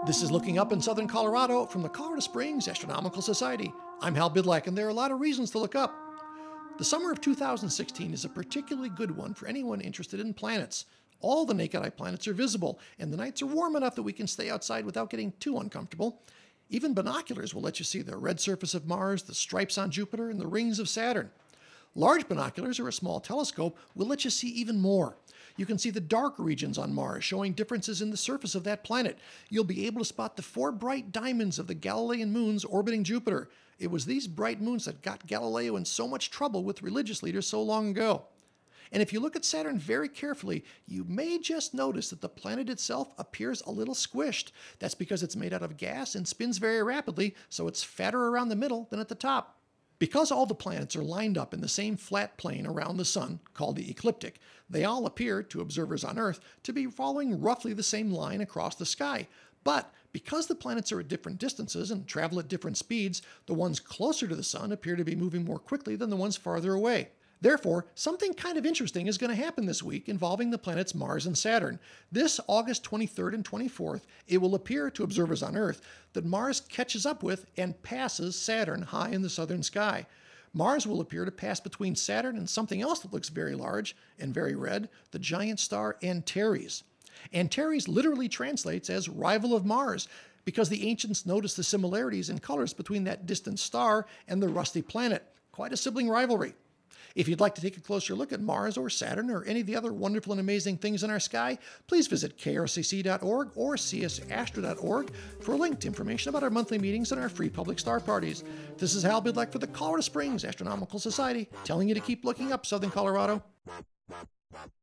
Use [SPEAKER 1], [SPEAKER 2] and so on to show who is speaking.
[SPEAKER 1] This is Looking Up in Southern Colorado from the Colorado Springs Astronomical Society. I'm Hal Bidlack, and there are a lot of reasons to look up. The summer of 2016 is a particularly good one for anyone interested in planets. All the naked eye planets are visible, and the nights are warm enough that we can stay outside without getting too uncomfortable. Even binoculars will let you see the red surface of Mars, the stripes on Jupiter, and the rings of Saturn. Large binoculars or a small telescope will let you see even more. You can see the dark regions on Mars, showing differences in the surface of that planet. You'll be able to spot the 4 bright diamonds of the Galilean moons orbiting Jupiter. It was these bright moons that got Galileo in so much trouble with religious leaders so long ago. And if you look at Saturn very carefully, you may just notice that the planet itself appears a little squished. That's because it's made out of gas and spins very rapidly, so it's fatter around the middle than at the top. Because all the planets are lined up in the same flat plane around the Sun, called the ecliptic, they all appear, to observers on Earth, to be following roughly the same line across the sky. But because the planets are at different distances and travel at different speeds, the ones closer to the Sun appear to be moving more quickly than the ones farther away. Therefore, something kind of interesting is going to happen this week involving the planets Mars and Saturn. This August 23rd and 24th, it will appear to observers on Earth that Mars catches up with and passes Saturn high in the southern sky. Mars will appear to pass between Saturn and something else that looks very large and very red, the giant star Antares. Antares literally translates as rival of Mars, because the ancients noticed the similarities in colors between that distant star and the rusty planet. Quite a sibling rivalry. If you'd like to take a closer look at Mars or Saturn or any of the other wonderful and amazing things in our sky, please visit krcc.org or csastro.org for linked information about our monthly meetings and our free public star parties. This is Hal Bidlack for the Colorado Springs Astronomical Society, telling you to keep looking up, Southern Colorado.